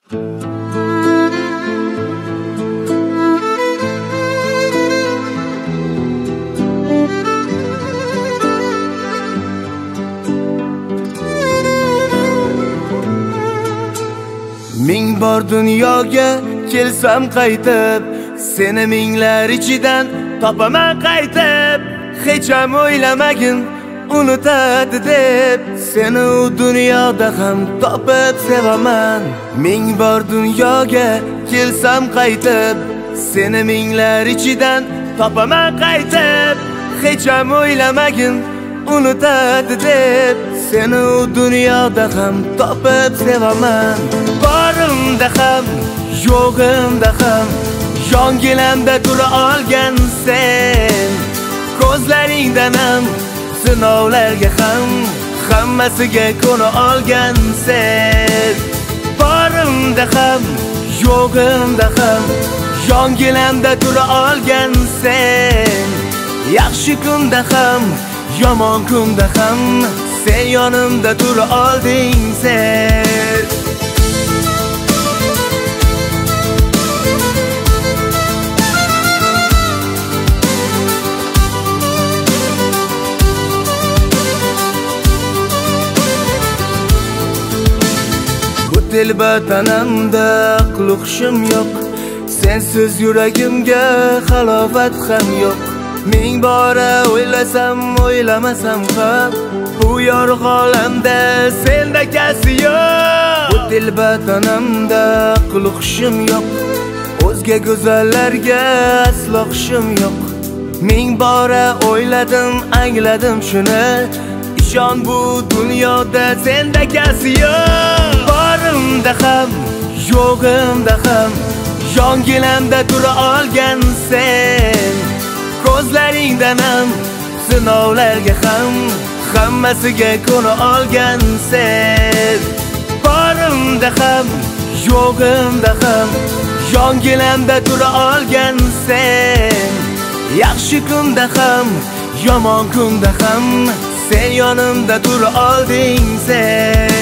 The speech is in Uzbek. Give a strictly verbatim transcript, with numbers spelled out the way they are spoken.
Ming bor dunyoga kelsam qaytib, seni minglar ichidan topaman qaytib. Hech ham o'ylamagin unutadi deb, seni u dunyoda ham topib sevaman. Ming bor dunyoga kelsam qaytib, seni minglar ichidan topaman qaytib. Hech ham o'ylamagin unutadi deb, seni u dunyoda ham topib sevaman. Borimda ham, yo'g'imda ham, yonginamda tura olgan sen. Ko'zlaringdan ham, sinovlarga ham, hammasiga ko'na olgan sen. Borimda ham, yo'g'imda ham, yonginamda tura olgan sen. Yaxshi kunda ham, yomon kunda ham, sen yonimda tura olding sen. Bu tilbatanamda aql-hushim yo'q, sensiz yuragimga halovat ham yo'q. Ming bora o'ylasam, o'ylamasam ham, bu yorug' olamda sendakasi yo'q. Bu tilbatanamda aql-hushim yo'q, o'zga go'zallarga aslo hushim yo'q. Ming bora o'yladim, angladim shuni, ishon bu dunyoda sendakasi yo'q. Borimda ham, yo'g'imda ham, yonginamda tura olgan sen. Ko'zlaringdan ham, sinovlarga ham, hammasiga ko'na olgan sen. Borimda ham, yo'g'imda ham, yonginamda tura olgan sen. Yaxshi kunda ham, yomon kunda ham, sen yonimda tura olding sen.